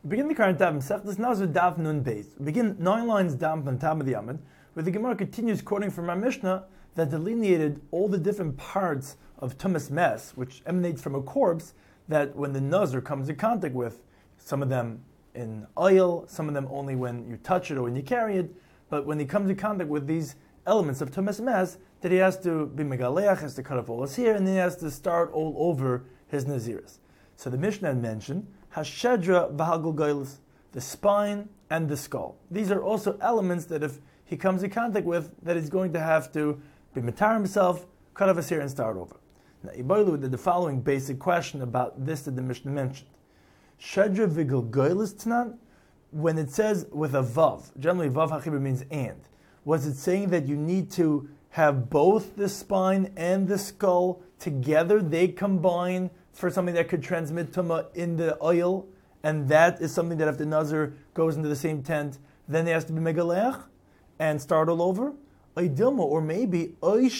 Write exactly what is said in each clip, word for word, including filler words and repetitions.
We begin the current daf Masechtas Nazir Daf Nun Beis. We begin nine lines down from the top of the Amud, where the Gemara continues quoting from our Mishnah that delineated all the different parts of tumas mes, which emanates from a corpse, that when the Nazir comes in contact with, some of them in oil, some of them only when you touch it or when you carry it, but when he comes in contact with these elements of tumas mes, that he has to be megaleach, has to cut off all his hair, and then he has to start all over his naziris. So the Mishnah had mentioned hashedra v'hagul goylus, the spine and the skull. These are also elements that if he comes in contact with, that he's going to have to be matar himself, cut off his hair, and start over. Now, Iboilu did the following basic question about this that the Mishnah mentioned. Shedra v'gul goylus tnan, when it says with a vav, generally vav hachibur means and, was it saying that you need to have both the spine and the skull together, they combine for something that could transmit tumah in the oil, and that is something that if the nazir goes into the same tent, then he has to be megalech and start all over? Or maybe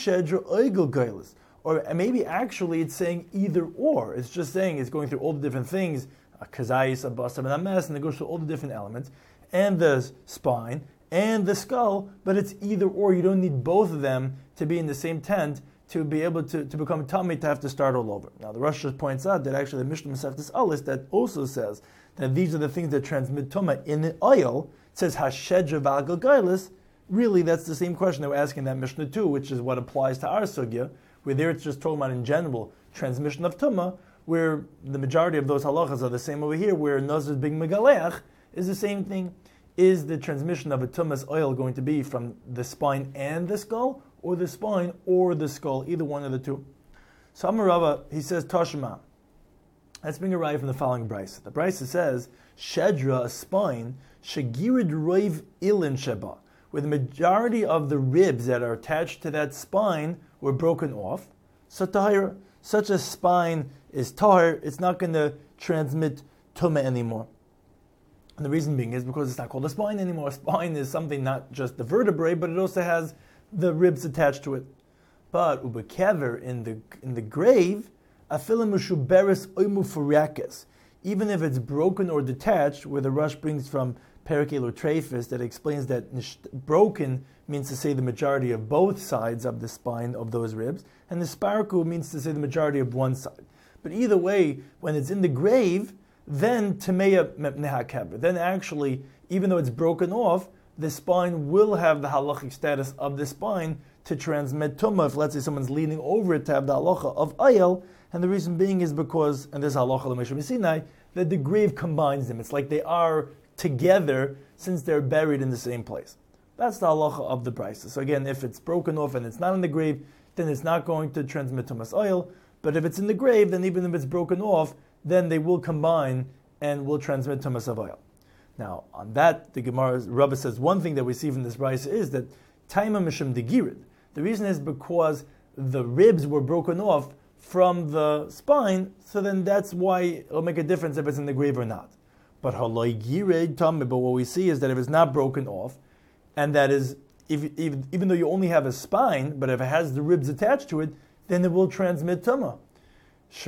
or maybe actually it's saying either or. It's just saying it's going through all the different things, a kazayis, a basam, and a mess, and it goes through all the different elements, and the spine, and the skull, but it's either or. You don't need both of them to be in the same tent to be able to, to become tummy, to have to start all over. Now the Rosh points out that actually the Mishnah Masechtas Alis that also says that these are the things that transmit tumah in the oil. It says hashedra v'agul goylus. Really, that's the same question that we're asking that Mishnah too, which is what applies to our sugya, where there it's just talking about in general transmission of tumah, where the majority of those halachas are the same over here, where nazir being megaleach is the same thing. Is the transmission of a tumas oil going to be from the spine and the skull, or the spine or the skull, either one of the two? So Amarava, he says Tashma. Let's bring a raya from the following brisa. The brisa says Shedra, a spine, Shagirid Roiv Ilin Sheba, where the majority of the ribs that are attached to that spine were broken off. So tahir, such a spine is tahir, it's not going to transmit tumah anymore. And the reason being is because it's not called a spine anymore. A spine is something not just the vertebrae, but it also has the ribs attached to it. But ubekever, in the in the grave, afilim mushuberes oimu furiakes, even if it's broken or detached, where the Rush brings from Perikel or Trefus that explains that broken means to say the majority of both sides of the spine of those ribs, and the sparku means to say the majority of one side. But either way, when it's in the grave, then Tameya Nehakever. Then actually, even though it's broken off, the spine will have the halachic status of the spine to transmit tumah. If let's say someone's leaning over it to have the halacha of ayel, and the reason being is because, and this halacha l'Moshe Sinai, that the grave combines them. It's like they are together since they're buried in the same place. That's the halacha of the brisa. So again, if it's broken off and it's not in the grave, then it's not going to transmit tumas oil. But if it's in the grave, then even if it's broken off, then they will combine and will transmit tumas of oil. Now, on that, the Gemara Rabbah says one thing that we see from this brisa is that taima mishum degirid. The reason is because the ribs were broken off from the spine, so then that's why it'll make a difference if it's in the grave or not. But haloi girid tamid. But what we see is that if it's not broken off, and that is, if, if, even though you only have a spine, but if it has the ribs attached to it, then it will transmit tumah. So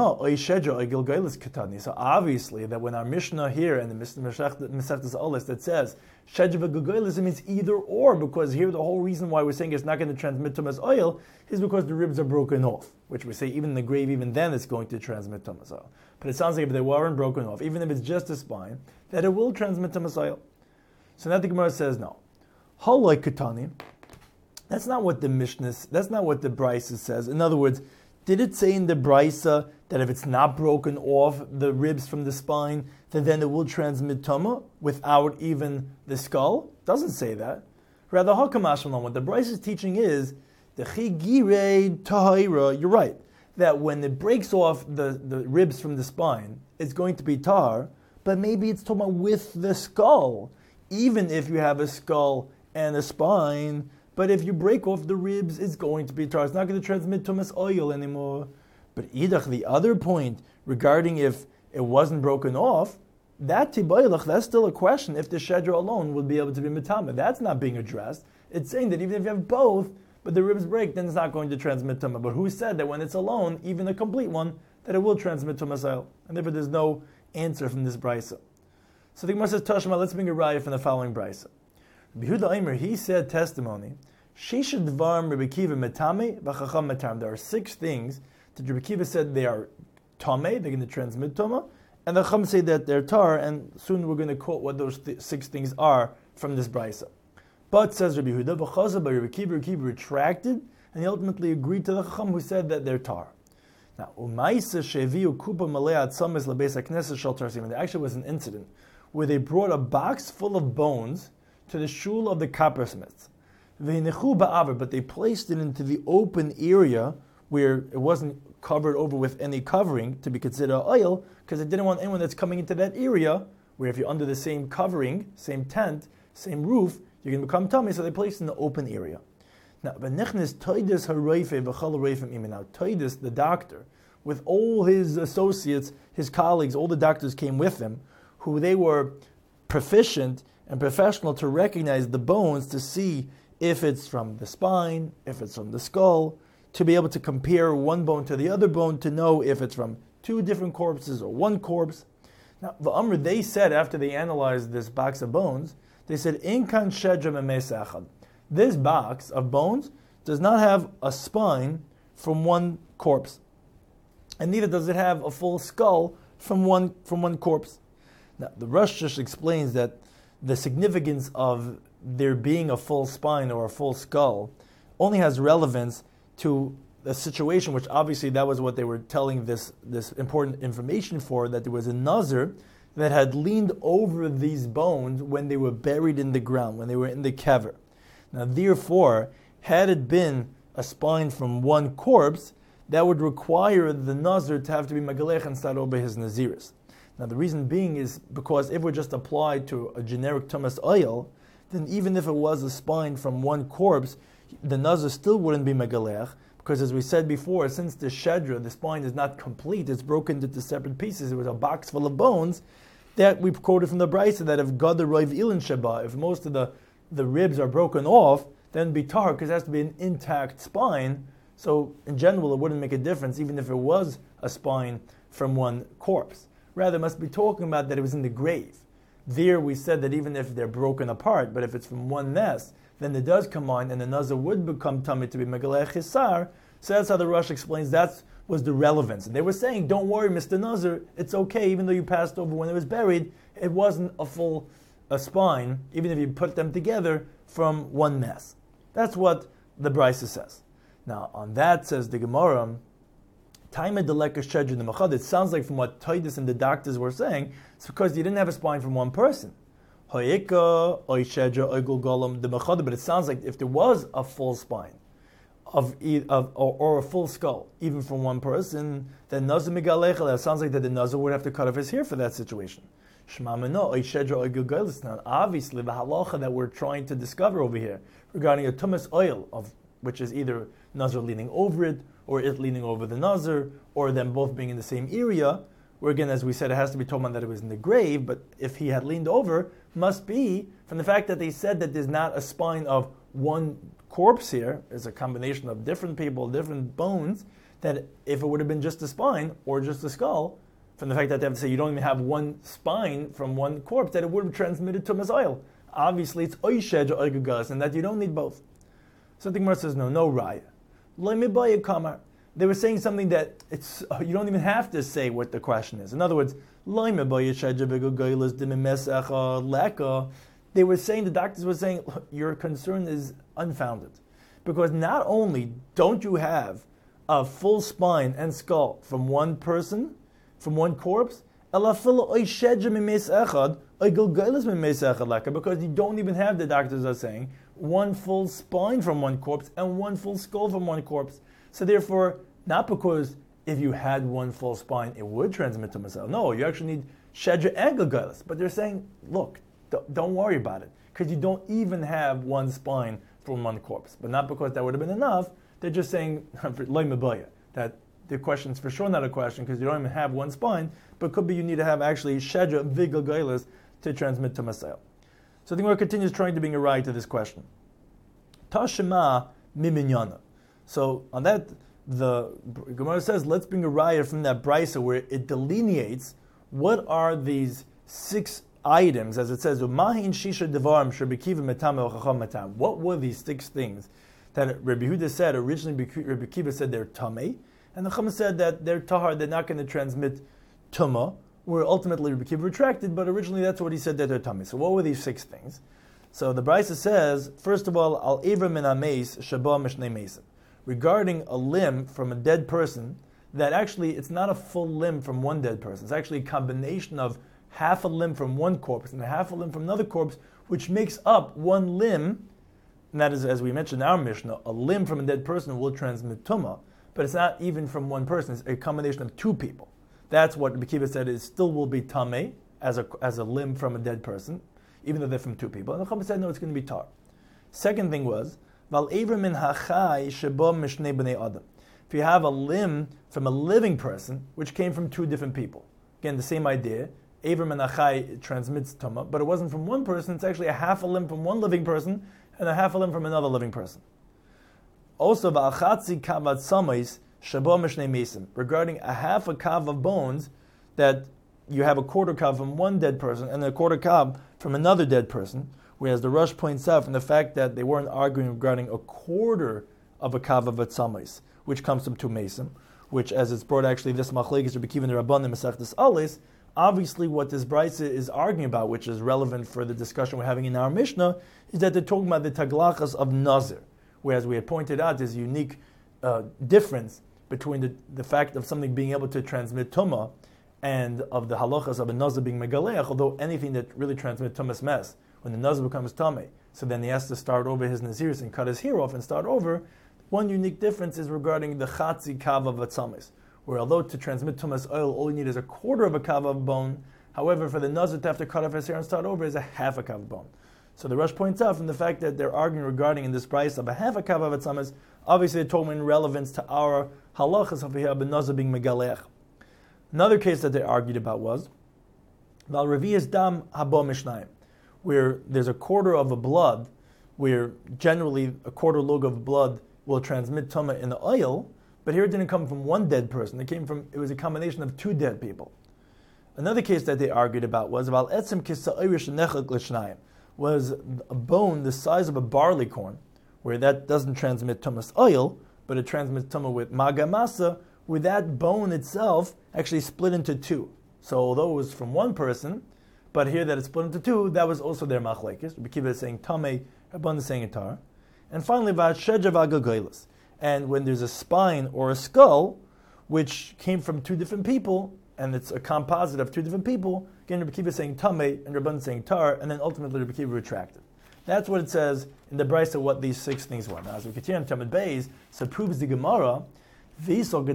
obviously that when our Mishnah here and the Masechtas Olis that says Shedra v'Gulgoylis, it means either or, because here the whole reason why we're saying it's not going to transmit tumas oil is because the ribs are broken off, which we say even in the grave, even then it's going to transmit tumas oil. But it sounds like if they weren't broken off, even if it's just a spine, that it will transmit tumas oil. So now the Gemara says no. Haloi Katani. That's not what the Mishnah, that's not what the Brisa says. In other words, did it say in the Brisa that if it's not broken off the ribs from the spine, that then it will transmit tumah without even the skull? It doesn't say that. Rather, Hakamashmalan, what the Brisa is teaching is the chigire tahira. You're right that when it breaks off the, the ribs from the spine, it's going to be tar, but maybe it's talking about with the skull. Even if you have a skull and a spine, but if you break off the ribs, it's going to be tar. It's not going to transmit tumas oil anymore. But idach, the other point regarding if it wasn't broken off, that tibaylach, that's still a question if the shedra alone would be able to be mitama. That's not being addressed. It's saying that even if you have both, but the ribs break, then it's not going to transmit tumah. But who said that when it's alone, even a complete one, that it will transmit tumas oil? And therefore there's no answer from this brisa. So the Gemara says, Tashma, let's bring a raya from the following brisa. Yehuda Aimer, he said testimony, Shisha Dvarim Rabbi Kiva Metame V'Chacham Metam. There are six things that Rabbi Kiva said they are Tame, they're going to transmit Tama, and the Chacham say that they're Tar, and soon we're going to quote what those th- six things are from this brisa. But, says Rabbi Yehuda, V'Chaza by Rabbi Kiva, Rabbi Kiva retracted, and he ultimately agreed to the Chacham who said that they're Tar. Now, Umaisa Sheviu Kupa Malei Atzamis Lebeis HaKnesset Shel Tarsim. There actually was an incident where they brought a box full of bones to the shul of the coppersmiths. V'hinechu ba'aver, but they placed it into the open area where it wasn't covered over with any covering to be considered oil, because they didn't want anyone that's coming into that area, where if you're under the same covering, same tent, same roof, you're going to become tummy, so they placed it in the open area. Now, V'nechnes Toides HaRoife V'chal HaRoifim Imen. Now, Toides, the doctor, with all his associates, his colleagues, all the doctors came with him, who they were proficient and professional to recognize the bones, to see if it's from the spine, if it's from the skull, to be able to compare one bone to the other bone, to know if it's from two different corpses or one corpse. Now, the Amr, they said, after they analyzed this box of bones, they said, Inkan Shedra Memesa Echad. This box of bones does not have a spine from one corpse, and neither does it have a full skull from one from one corpse. Now, the Rosh Hashanah explains that the significance of there being a full spine or a full skull only has relevance to the situation, which obviously that was what they were telling this, this important information for, that there was a nazir that had leaned over these bones when they were buried in the ground, when they were in the kever. Now, therefore, had it been a spine from one corpse, that would require the nazir to have to be megalech and start over his naziris. Now, the reason being is because if we're just applied to a generic tumas oil, then even if it was a spine from one corpse, the nazir still wouldn't be megalech, because as we said before, since the shedra, the spine is not complete, it's broken into separate pieces, it was a box full of bones, that we've quoted from the brisa that if gad roiv ilin sheba, if most of the the ribs are broken off, then be tar, because it has to be an intact spine. So in general, it wouldn't make a difference, even if it was a spine from one corpse. Rather, it must be talking about that it was in the grave. There we said that even if they're broken apart, but if it's from one nest, then it does come on, and the nazar would become tummy to be megalech hisar. So that's how the Rosh explains that was the relevance. And they were saying, don't worry, Mister Nazar, it's okay, even though you passed over when it was buried, it wasn't a full a spine, even if you put them together from one mess. That's what the Brisa says. Now, on that says the Gemara, it sounds like from what Titus and the doctors were saying, it's because you didn't have a spine from one person. But it sounds like if there was a full spine, of, of or, or a full skull, even from one person, then Nazar Migalechel, that sounds like that the Nazar would have to cut off his hair for that situation. Now, obviously, the halacha that we're trying to discover over here regarding a tumas oil, of which is either Nazar leaning over it, or it leaning over the Nazar, or them both being in the same area, where again, as we said, it has to be told that it was in the grave, but if he had leaned over, must be from the fact that they said that there's not a spine of one corpse here, it's a combination of different people, different bones, that if it would have been just a spine, or just a skull, from the fact that they have to say you don't even have one spine from one corpse, that it would have transmitted to oil. Obviously, it's oishej or oigagas, and that you don't need both. So the Gemara says, no, no raya. They were saying something that it's you don't even have to say what the question is. In other words, they were saying, the doctors were saying, your concern is unfounded. Because not only don't you have a full spine and skull from one person, from one corpse, because you don't even have, the doctors are saying, one full spine from one corpse and one full skull from one corpse. So therefore, not because if you had one full spine, it would transmit to myself. No, you actually need shedra and galgalis. But they're saying, look, don't worry about it, because you don't even have one spine from one corpse. But not because that would have been enough. They're just saying, that the question is for sure not a question, because you don't even have one spine, but could be you need to have actually shedra vigalgalis to transmit to myself. So the Gemara continues trying to bring a right to this question. Tashema miminyana. So on that, the Gemara says, let's bring a raya from that brisa where it delineates what are these six items, as it says, "Umahin shisha devarim shebekiva metame ochacham matam." What were these six things that Rabbi Yehuda said? Originally, Rabbi Akiva said they're tamei, and the Chacham said that they're tahar. They're not going to transmit tumah. Where ultimately Rabbi Akiva retracted, but originally that's what he said that they're tamei. So what were these six things? So the Brisa says, first of all, al evra min hameis shaba mishnei mesim, regarding a limb from a dead person. That actually it's not a full limb from one dead person. It's actually a combination of half a limb from one corpse and a half a limb from another corpse, which makes up one limb. And that is, as we mentioned in our Mishnah, a limb from a dead person will transmit tumah, but it's not even from one person. It's a combination of two people. That's what Rabbi Akiva said. It still will be tamei as a as a limb from a dead person, even though they're from two people. And the Chacham said no, it's going to be tar. Second thing was val evra min hachai sheba mishnei bnei adam. If you have a limb from a living person, which came from two different people. Again, the same idea. Evra and Achai transmits tumah, but it wasn't from one person. It's actually a half a limb from one living person and a half a limb from another living person. Also, va'achatzi kavat samais shabo mishnei mesim, regarding a half a kav of bones, that you have a quarter kav from one dead person and a quarter kav from another dead person. Whereas the Rosh points out from the fact that they weren't arguing regarding a quarter of a kav of samais, which comes from two mesim, which, as it's brought actually this machlekes Rabbi Akiva and the Rabbanim Masechtas Alis. Obviously, what this brisa is arguing about, which is relevant for the discussion we're having in our Mishnah, is that they're talking about the taglachas of Nazir. Whereas we had pointed out there's a unique uh, difference between the, the fact of something being able to transmit tumah and of the halachas of a Nazir being megaleach, although anything that really transmits tumah's mess, when the Nazir becomes tamei, so then he has to start over his Naziris and cut his hair off and start over. One unique difference is regarding the chatzi kav of atzamis, where although to transmit tumas oil, all you need is a quarter of a kav of bone. However, for the nazir to have to cut off his hair and start over is a half a kav of bone. So the Rosh points out from the fact that they're arguing regarding in this price of a half a kav of atzamis, obviously they're talking in relevance to our halachas of here, ben nazir being megalech. Another case that they argued about was val revius dam habo mishnayim, where there's a quarter of a blood, where generally a quarter log of blood will transmit tumah in the oil, but here it didn't come from one dead person. It came from, it was a combination of two dead people. Another case that they argued about was about etzem kisa'irish nechak l'shnayim, was a bone the size of a barley corn, where that doesn't transmit tumas oil, but it transmits tumah with magamasa, where that bone itself actually split into two. So although it was from one person, but here that it's split into two, that was also their machlekes. Rabbi Akiva is saying tamei, Rabban is saying itar. And finally, v'ashejav agagailas. And when there's a spine or a skull, which came from two different people, and it's a composite of two different people, again, Rabbi Akiva is saying tamei, and Rabban is saying tar, and then ultimately Rabbi Akiva retracted. That's what it says in the Brisa of what these six things were. Now, as we continue on Talmud Beis, so it proves the Gemara, now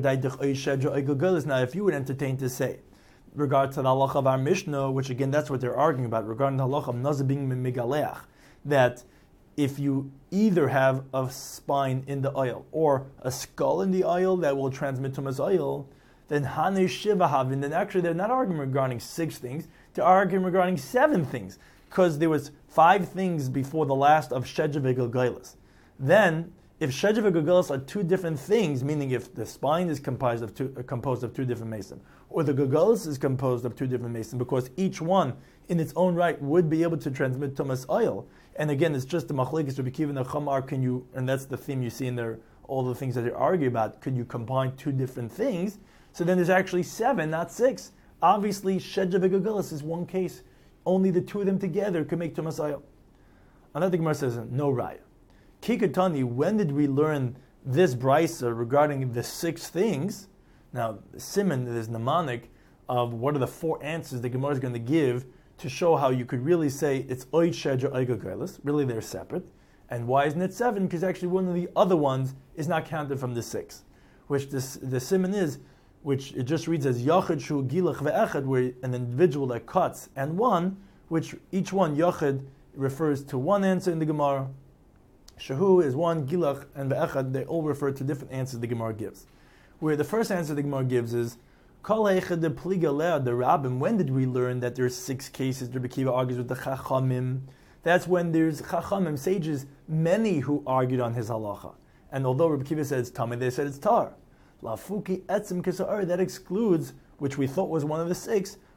if you would entertain to say, regard to the halacha of our Mishnah, which again, that's what they're arguing about, regarding the halacha of nazir being megaleach, that if you either have a spine in the oil or a skull in the oil that will transmit tumas oil, then hanei shiva havin, then actually they're not arguing regarding six things, they're arguing regarding seven things, because there was five things before the last of Shedja v'Gilgalos. Then, if Shedja v'Gilgalos are two different things, meaning if the spine is composed of two, uh, composed of two different mason, or the Gilgalos is composed of two different mason, because each one in its own right would be able to transmit tumas oil. And again, it's just the machlekes Rabbi Akiva and the Chamar. Can you? And that's the theme you see in there. All the things that they argue about. Could you combine two different things? So then there's actually seven, not six. Obviously, Shedja v'Gilgalos is one case. Only the two of them together could make tumas oil. Another Gemara says no raya. Kikatani. When did we learn this brisa regarding the six things? Now, Simon is mnemonic of what are the four answers the Gemara is going to give to show how you could really say it's oid shedja oid gagailas. Really, they're separate. And why isn't it seven? Because actually one of the other ones is not counted from the six, which this, the simon is, which it just reads as yachid shu gilach ve'echad, where an individual that cuts, and one, which each one yachid refers to one answer in the Gemara. Shahu is one, gilach and ve'echad, they all refer to different answers the Gemara gives. Where the first answer the Gemara gives is Kol Eichad de Pliga Lea de Rabbim. When did we learn that there's six cases? Rabbi Akiva argues with the Chachamim. That's when there's Chachamim, sages, many who argued on his halacha. And although Rabbi Akiva said it's Tamei, they said it's Tar. Lafuki Etzim Kisa'ar, that excludes, which we thought was one of the six,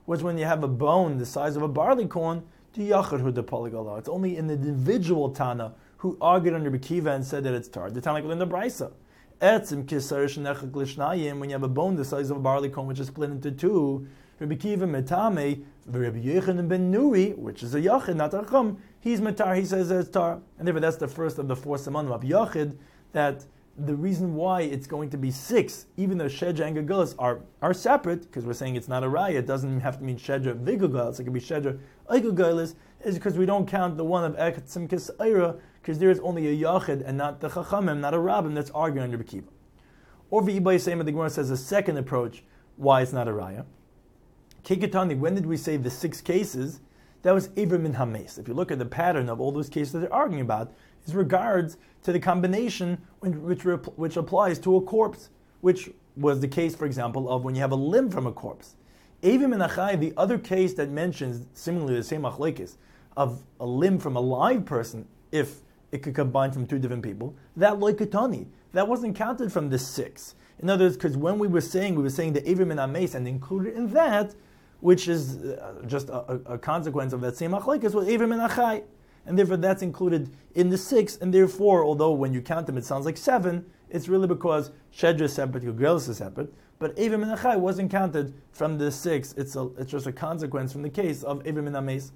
was when you have a bone the size of a barley corn, the yachid hu de poligala. It's only in the individual Tana who argued under Rebbe Kiva and said that it's tar. The Tana in the Brisa. Etzim kisar shenechak lishnayim, when you have a bone the size of a barley corn which is split into two, Rebbe Kiva metame, Rebbe Yechanan ben Nuri, which is a yachid, not a chum, he's metar, he says that it's tar. And therefore that's the first of the four simonim of yachid, that the reason why it's going to be six, even though Shedra and Gegulas are, are separate, because we're saying it's not a raya, it doesn't have to mean Shedra Vigagulas, it could be Shedra Eigugulas, is because we don't count the one of Eketzim Kisayra, because there is only a Yachid and not the Chachamim, not a Rabbim that's arguing under Bekiva. Or V'ibay Sema, the Gemara says a second approach why it's not a raya. Kikatani, when did we say the six cases? That was Ever Min Hames. If you look at the pattern of all those cases that they're arguing about, is regards to the combination which which applies to a corpse, which was the case, for example, of when you have a limb from a corpse. Even in Achai, the other case that mentions similarly the same machlekes of a limb from a live person, if it could combine from two different people, that loikatani, that wasn't counted from the six. In other words, because when we were saying we were saying the Eivim and Ames, and included in that, which is uh, just a, a consequence of that same machlekes, was Eivim and Achai. And therefore that's included in the six, and therefore, although when you count them it sounds like seven, it's really because Shedra is separate, Gegulas is separate, but Eivim and Achai wasn't counted from the six, it's a, it's just a consequence from the case of Eivim and Ames.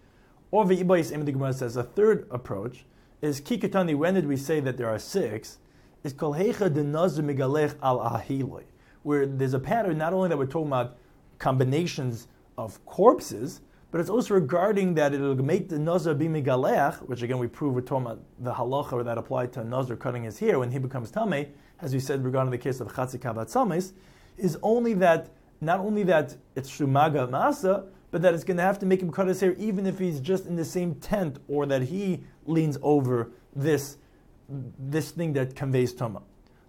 Or V'ibais, the Gemara says, a third approach is, Kikatani, when did we say that there are six, is Kol Heicha de Nazir Migalech al Ahiloi, where there's a pattern, not only that we're talking about combinations of corpses, but it's also regarding that it'll make the Nazir be Migalech, which again we prove we're talking about the halacha that applied to a Nazir cutting his hair when he becomes Tameh, as we said regarding the case of Chatzi Kavat Sames, is only that, not only that it's Shumaga Masa, but that it's going to have to make him cut his hair even if he's just in the same tent or that he leans over this this thing that conveys Tama.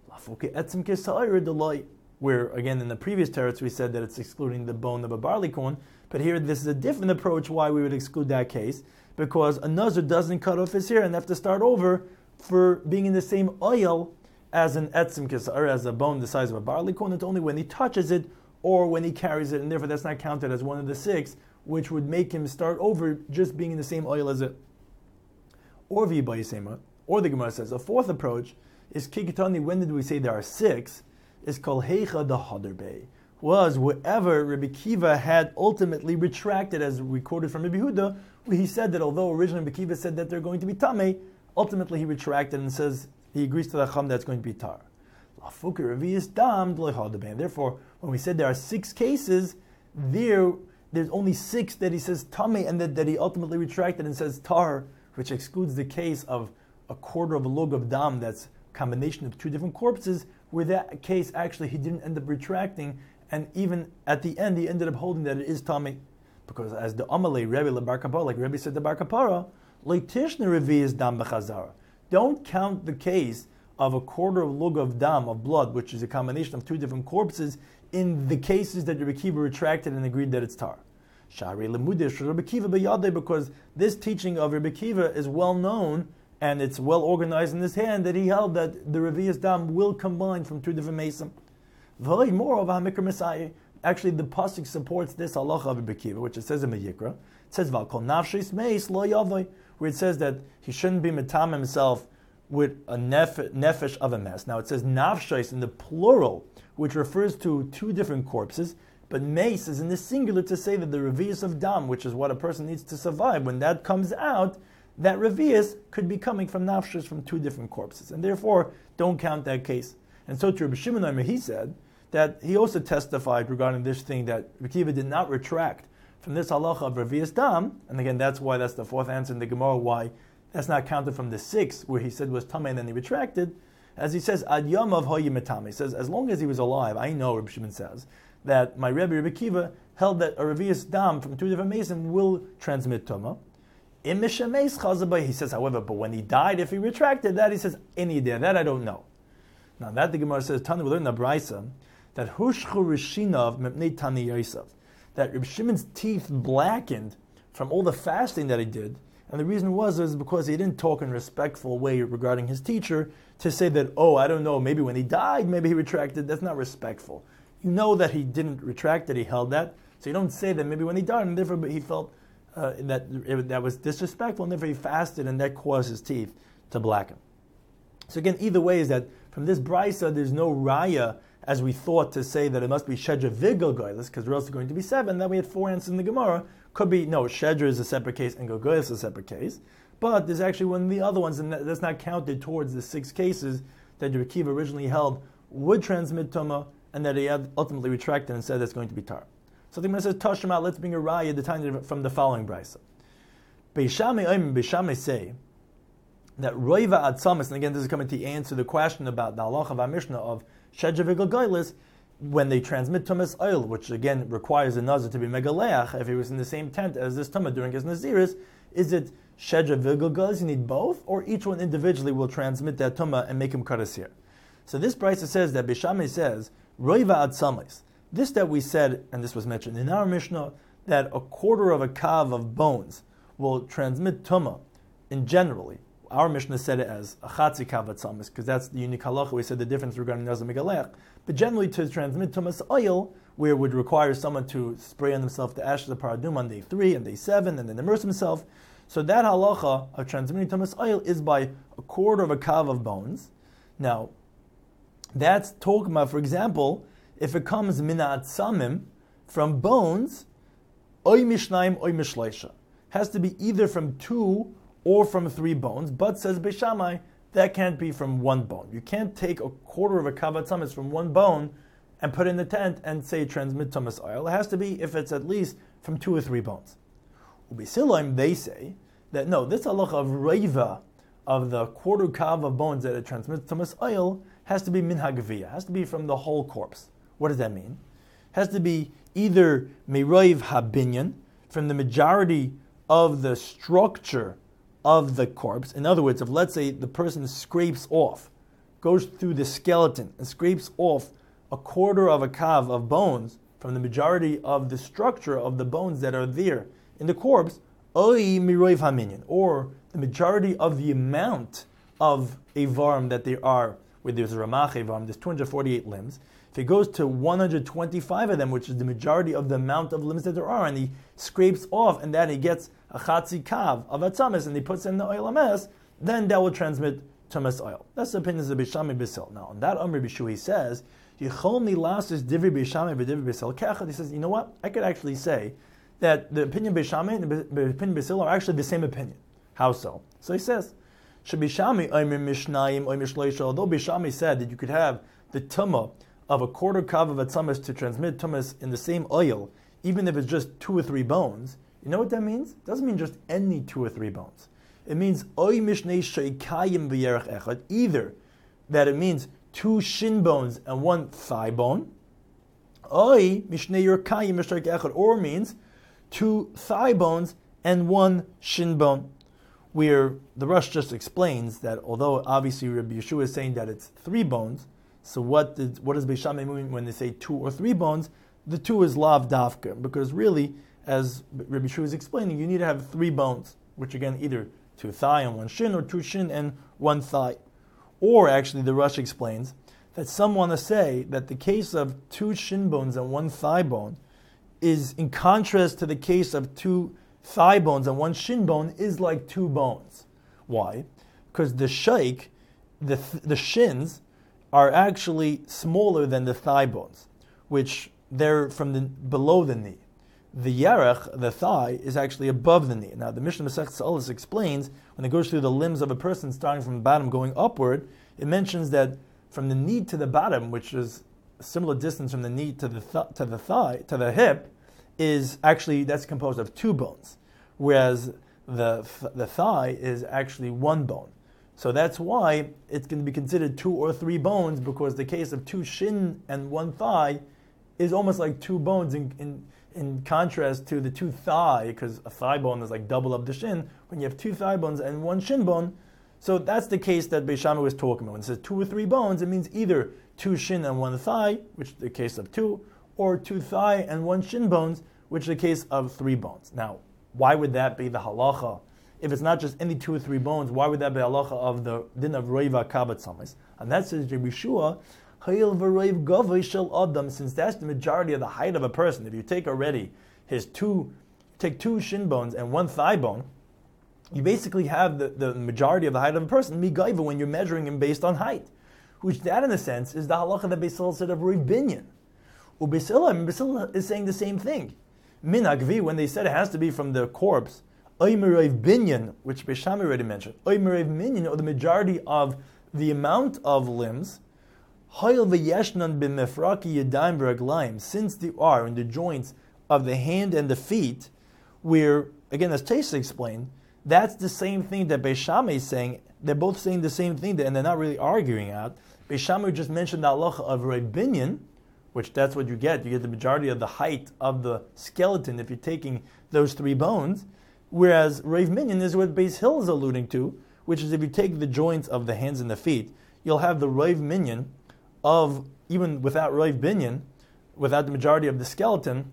Where, again, in the previous teretz we said that it's excluding the bone of a barley corn, but here this is a different approach why we would exclude that case, because a Nazir doesn't cut off his hair and have to start over for being in the same oil as an etzim kisar, as a bone the size of a barley corn. It's only when he touches it or when he carries it, and therefore that's not counted as one of the six, which would make him start over just being in the same oil as it. Or v'yibayisema, or the Gemara says, a fourth approach is kikitani, when did we say there are six, is kol heicha the haderbe, was wherever Rebbe Kiva had ultimately retracted, as recorded from Rebbe Huda, where he said that although originally Rebbe Kiva said that they're going to be tamei, ultimately he retracted and says he agrees to the chum that's going to be tar. Therefore, when we said there are six cases, there there's only six that he says tamei, and that, that he ultimately retracted and says tar, which excludes the case of a quarter of a log of dam that's a combination of two different corpses, where that case actually he didn't end up retracting, and even at the end he ended up holding that it is tamei, because as the Amalei Rebbe le Bar Kapara, like Rebbe said the Bar Kapara, leitishna revi is dam b'chazara. Don't count the case of a quarter of lug of dam, of blood, which is a combination of two different corpses, in the cases that Rebbe Kiva retracted and agreed that it's tar. Shari lemudish Rebbe Kiva b'yadei, because this teaching of Rebbe Kiva is well known and it's well organized in his hand, that he held that the revius dam will combine from two different mesim. V'hoi more of HaMikra Messiah. Actually, the pasuk supports this halacha of Rebbe Kiva, which it says in Vayikra. It says Val kol nafshis meis lo yavoi, where it says that he shouldn't be metam himself with a nef- nefesh of a mess. Now it says nafshis in the plural, which refers to two different corpses, but meis is in the singular to say that the revius of dam, which is what a person needs to survive, when that comes out, that revius could be coming from nafshis from two different corpses, and therefore don't count that case. And so to Rabbi Shimon Omer, he said that he also testified regarding this thing that Rebbe Kiva did not retract from this halacha of revius dam, and again that's why that's the fourth answer in the Gemara why that's not counted from the six where he said was tamei and then he retracted. As he says, ad yamav hoyim tamei, he says as long as he was alive, I know, Rabbi Shimon says, that my Rebbe Rebbe Kiva held that a revius dam from two different mason will transmit tuma. He says, however, but when he died, if he retracted that, he says, any idea, that I don't know. Now that the Gemara says, Tani, we learn in the Brisa, that Hushchu Rishinav Mepnei Tani Yosef, that Reb Shimon's teeth blackened from all the fasting that he did, and the reason was is because he didn't talk in a respectful way regarding his teacher to say that, oh, I don't know, maybe when he died, maybe he retracted. That's not respectful. You know that he didn't retract, that he held that, So you don't say that maybe when he died, and therefore he felt uh, that it, that was disrespectful, and therefore he fasted, and that caused his teeth to blacken. So again, either way is that from this brisa, there's no raya, as we thought, to say that it must be Shedra Vigil Goylis, because we're also going to be seven. Then we had four answers in the Gemara. Could be, no, Shedra is a separate case and Goylis is a separate case. But there's actually one of the other ones, and that's not counted towards the six cases that Rebbe Akiva originally held would transmit Tumah, and that he had ultimately retracted and said that's going to be tar. So the Gemara says, Tashma, let's bring a raya the time from the following brisa. Beishamei Oim, Beishamei say, that Roiva Atzamis, and again this is coming to answer the question about the halacha of our Mishnah of Shedra Vigil Goylis, when they transmit Tumas oil, which again requires a Nazir to be Megaleach, if he was in the same tent as this Tumah during his Naziris, is it Shedra Vigil Goylis, you need both, or each one individually will transmit that Tumah and make him Kadasir? So this brisa says that Beishamei says, Roiva Atzamis, this that we said, and this was mentioned in our Mishnah, that a quarter of a kav of bones will transmit Tumah in generally. Our Mishnah said it as a chatzi kav atzamis, because that's the unique halacha. We said the difference regarding nazar megalech. But generally, to transmit tumas oil, where it would require someone to spray on themselves the ashes of paradum on day three and day seven, and then immerse himself. So that halacha of transmitting tumas oil is by a quarter of a kav of bones. Now, that's talking about, for example, if it comes mina atzamim from bones, oy mishnaim oy mishleisha, has to be either from two or from three bones, but says Beishamai, that can't be from one bone. You can't take a quarter of a kavat tamas from one bone and put it in the tent and say transmit tamas oil. It has to be if it's at least from two or three bones. Ubisilaim, they say that no, this halacha of reiva, of the quarter kav of bones that it transmits tamas oil, has to be min hagaviyah, has to be from the whole corpse. What does that mean? Has to be either meiroiv habinyan, from the majority of the structure of the corpse. In other words, if let's say the person scrapes off, goes through the skeleton and scrapes off a quarter of a kav of bones from the majority of the structure of the bones that are there in the corpse, oi miroiv haminyan, or the majority of the amount of avarim that there are, where there's a ramach avarim, there's two hundred forty-eight limbs. If he goes to one hundred twenty-five of them, which is the majority of the amount of limbs that there are, and he scrapes off, and then he gets a chatzi kav of atzamis, and he puts in the oil ames, then that will transmit tumas oil. That's the opinion of Beishamai Bisil. Now, on that Amr Bishu, he says, Yichol nilasis divri Beishamai v'divri Bisil kechad. He says, you know what? I could actually say that the opinion Beishamai and the opinion Bisil are actually the same opinion. How so? So he says, Shebishami oimer mishnayim oimer shloisha. Although Beishamai said that you could have the tumah of a quarter kav of atzamis to transmit tumas in the same oil, even if it's just two or three bones. You know what that means? It doesn't mean just any two or three bones. It means oy mishnei sheikayim v'yerech echad, either that it means two shin bones and one thigh bone, oy mishnei yerkayim v'sheik echad, or means two thigh bones and one shin bone. Where the Rosh just explains that although obviously Rabbi Yeshua is saying that it's three bones, so what did what does Beishamai mean when they say two or three bones? The two is lav dafka, because really, as Rabbi Yeshua is explaining, you need to have three bones, which again, either two thigh and one shin, or two shin and one thigh. Or actually, the Rosh explains that some want to say that the case of two shin bones and one thigh bone is in contrast to the case of two thigh bones and one shin bone is like two bones. Why? Because the shaik, the the shins, are actually smaller than the thigh bones, which they're from the below the knee. The yerech, the thigh, is actually above the knee. Now, the Mishnah Masechet Sa'olos explains, when it goes through the limbs of a person starting from the bottom going upward, it mentions that from the knee to the bottom, which is a similar distance from the knee to the th- to the thigh, to the hip, is actually, that's composed of two bones, whereas the th- the thigh is actually one bone. So that's why it's going to be considered two or three bones, because the case of two shin and one thigh is almost like two bones in, in, in contrast to the two thigh, because a thigh bone is like double of the shin. When you have two thigh bones and one shin bone, so that's the case that Beishamai was talking about. When it says two or three bones, it means either two shin and one thigh, which is the case of two, or two thigh and one shin bones, which is the case of three bones. Now, why would that be the halacha? If it's not just any two or three bones, why would that be halacha of the din of roiva kabat samis? And that says Rabbi Yeshua, Since that's the majority of the height of a person, if you take already his two, take two shin bones and one thigh bone, you basically have the, the majority of the height of a person, migaiva, when you're measuring him based on height. Which that, in a sense, is the halacha that Beis Hillel said of Rav Binyan. Well, Beis Hillel, Beis Hillel is saying the same thing. Min Hagvi, when they said it has to be from the corpse, Oimer Rav Binyan, which Beis Shammai already mentioned, Oimer Rav Binyan, or the majority of the amount of limbs, Hoyel v'yeshnan b'mefraki yadayim v'raglayim, since they are in the joints of the hand and the feet, where, again, as Taisa explained, that's the same thing that Beis Shammai is saying. They're both saying the same thing, and they're not really arguing out. Beis Shammai just mentioned the halacha of Rav Binyan, which that's what you get. You get the majority of the height of the skeleton if you're taking those three bones. Whereas Rav Binyan is what Beis Hillel is alluding to, which is if you take the joints of the hands and the feet, you'll have the Rav Binyan of, even without Rav Binyan, without the majority of the skeleton,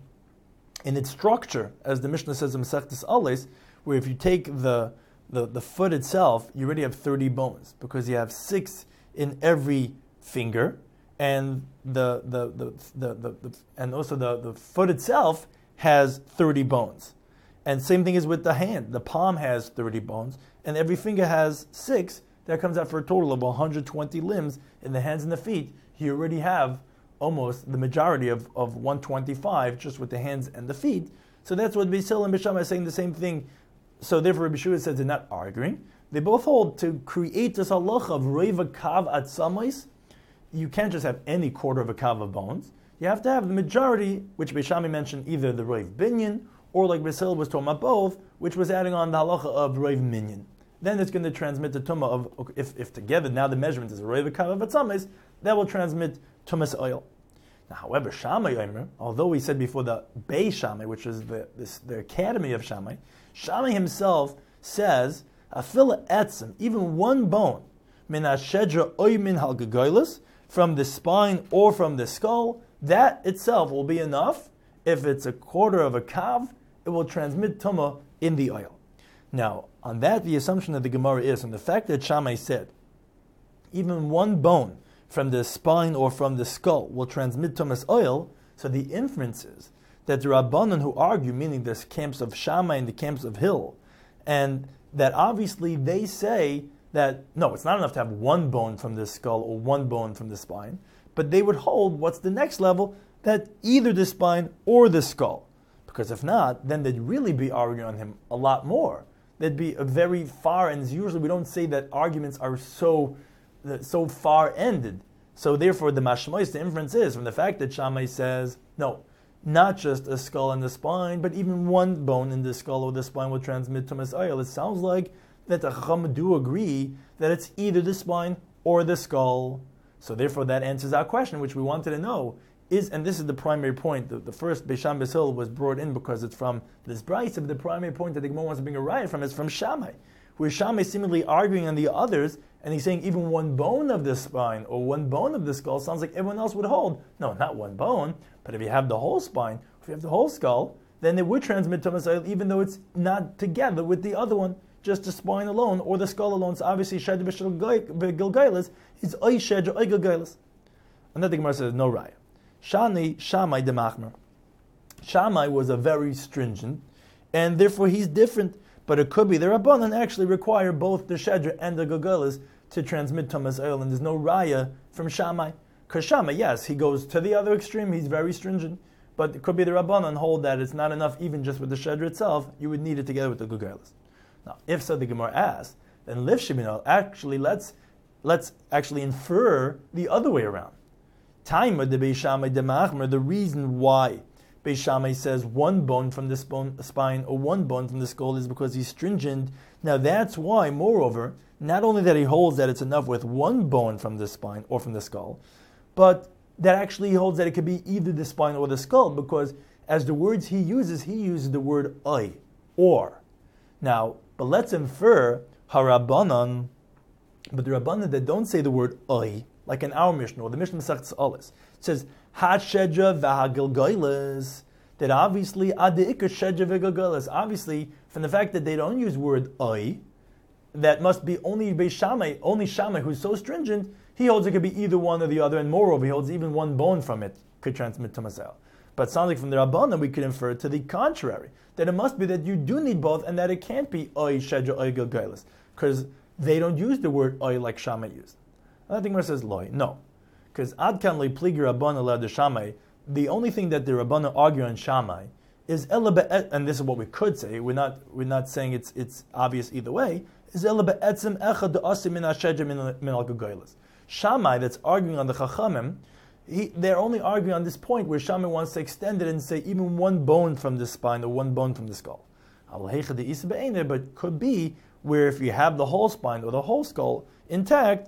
in its structure, as the Mishnah says in Masechtas Ales, where if you take the, the, the foot itself, you already have thirty bones, because you have six in every finger, and the the the, the, the, the and also the, the foot itself has thirty bones. And same thing is with the hand. The palm has thirty bones, and every finger has six. That comes out for a total of one hundred twenty limbs in the hands and the feet. You already have almost the majority of, of one hundred twenty-five just with the hands and the feet. So that's what Beis Hillel and Beis Shammai are saying the same thing. So therefore Rabbi Shua says they're not arguing. They both hold to create this halacha of reiva kav atzamais. You can't just have any quarter of a kav of bones. You have to have the majority, which Beis Shammai mentioned, either the Rav Binyan, or like Beis Hillel was talking about both, which was adding on the halacha of Rav Minyan. Then it's going to transmit the tumah of, if, if together now the measurement is a reiva kav of atzamais, that will transmit tumas oil. Now, however, Shammai Omer, although we said before the Beis Shammai, which is the, this, the academy of Shammai, Shammai himself says, Afila etzim, even one bone, min hashedra oy min halgagoylus, from the spine or from the skull, that itself will be enough. If it's a quarter of a kav, it will transmit tumah in the oil. Now, on that, the assumption of the Gemara is, and the fact that Shammai said, even one bone from the spine or from the skull will transmit tumas oil, so the inference is that the Rabbanan who argue, meaning the camps of Shammai and the camps of Hill, and that obviously they say that, no, it's not enough to have one bone from the skull or one bone from the spine, but they would hold, what's the next level, that either the spine or the skull. Because if not, then they'd really be arguing on him a lot more. They'd be a very far, and usually we don't say that arguments are so so far-ended. So therefore, the mashmois, the inference is, from the fact that Shammai says, no, not just a skull and the spine, but even one bone in the skull or the spine will transmit tumas oil. It sounds like that the Chacham do agree that it's either the spine or the skull. So therefore, that answers our question, which we wanted to know. Is, and this is the primary point, the, the first Beis Shammai Beis Hillel was brought in because it's from this Brisa, but the primary point that the Gemara wants to bring a riot from is from Shammai, where Shammai is seemingly arguing on the others, and he's saying even one bone of the spine or one bone of the skull sounds like everyone else would hold. No, not one bone, but if you have the whole spine, if you have the whole skull, then it would transmit tumas oil even though it's not together with the other one, just the spine alone or the skull alone. So obviously, Shedra Gilgailis is Oy Shedra Oy Gilgailis. And then the Gemara says, no raya. Shani Shammai de Machmer. Shammai was a very stringent, and therefore he's different. But it could be the Rabbanan actually require both the Shedra and the Gilgailis to transmit tumas oil, and there's no raya from Shammai. Because Shammai, yes, he goes to the other extreme, he's very stringent, but it could be the Rabbanan hold that it's not enough even just with the Shedra itself, you would need it together with the Gilgailis. Now, if so, the Gemara asks, then Liv Shimino, actually let's let's actually infer the other way around. Taima de Beis Shammai de Machmer, the reason why Beis Shammai says one bone from the spine or one bone from the skull is because he's stringent. Now that's why, moreover, not only that he holds that it's enough with one bone from the spine or from the skull, but that actually he holds that it could be either the spine or the skull, because as the words he uses, he uses the word oy, or. Now, but let's infer harabanan, but the Rabbanan that don't say the word oy, like in our Mishnah, or the Mishnah Masechtas Aleph, it says, Ha-shedra v'ha-gilgailas, that obviously, ad-ikar shedra v'gilgailas, obviously, from the fact that they don't use word oy, that must be only Beis Shammai, only Shammai, who's so stringent, He holds it could be either one or the other, and moreover, he holds even one bone from it could transmit Tumas Oil. But it sounds like from the Rabbanan we could infer to the contrary, that it must be that you do need both, and that it can't be Oy Shedra Oy Gilgailis, because they don't use the word Oy like Shammai used. I think Gemara says Loy. No. Because Adkan Le Pligi Rabbanan La de Shammai, the only thing that the Rabbanan argue on Shammai is Ela Be'et, and this is what we could say, we're not we're not saying it's it's obvious either way, is Ela Be'etzem Echad De'asim Min HaShedra Min Al Gilgailis. Shammai, that's arguing on the Chachamim, He, they're only arguing on this point where Shammai wants to extend it and say even one bone from the spine or one bone from the skull. But could be where if you have the whole spine or the whole skull intact,